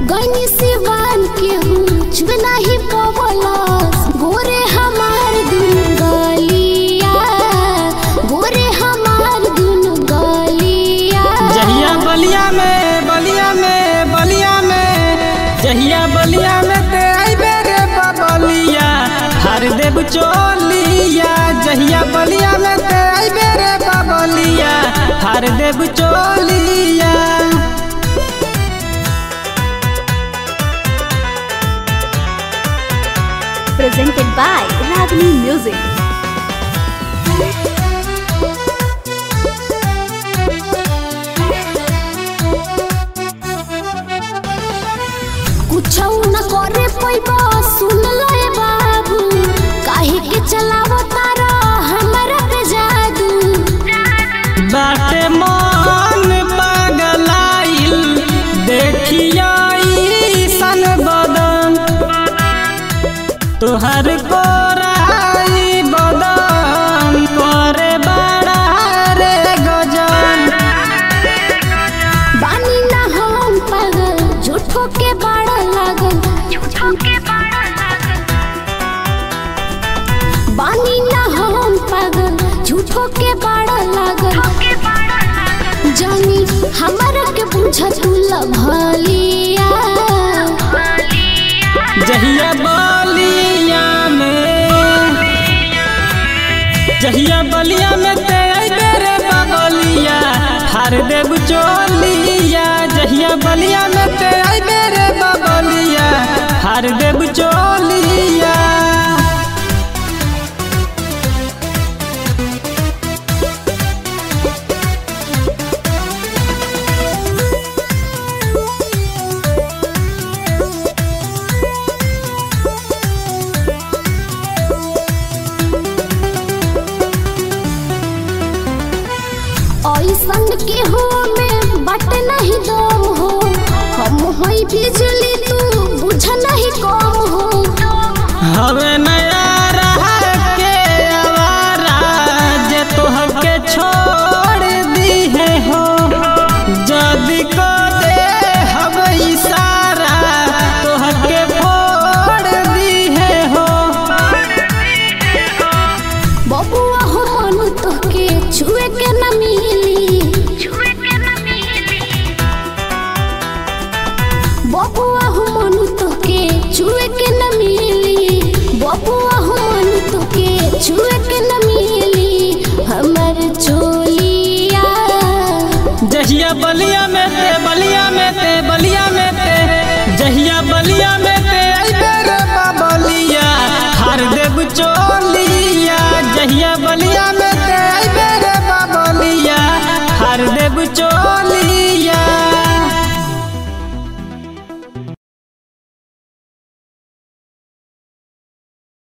गनी सिवान के छुए नहीं पवलस गोरे हमार दुन गलिया गोरे हमार दुन गलिया। जहिया बलिया में जहिया बलिया में ते आइबे रे बबलिया हर देव चोलिया। जहिया बलिया में ते आइबे रे बबलिया हर देव चोलिया। Presented by Ragini Music. कुछ न करे पैबा सुन ले बाबू काहे के चलावो तारा हमरा पे जादू। बाटे मन पगलाइल देखिया सन बदन तोहर कोराई बदन करे बड़ा रे गजन। बानी ना हम पागल झूठो के बड़ा लागल बानी ना हम पागल झूठो के बड़ा लागल। जानी हमरा के बुझा तू लभलिया। जहिया बलिया में ते आइबे रे बबलिया हर देव चोलिया। जहिया बलिया में ते आइबे रे बबलिया हर देव चोलिया। ऐसन के हो में बट नहीं दम हो हम होई बिजली तू बुझ नहीं कम हो। हवे नया रहा के आवारा जे तोहके छोड़ दी है हो। जदी को दे हवे इशारा तोहके फोड़ दी है हो। बबुआ हो मन तोके छुए के न मिली बबुआ हो मन तोके छुए के न मिली बबुआ हो मन तोके छुए के न मिली हमर चोलिया। जहिया बलिया में ते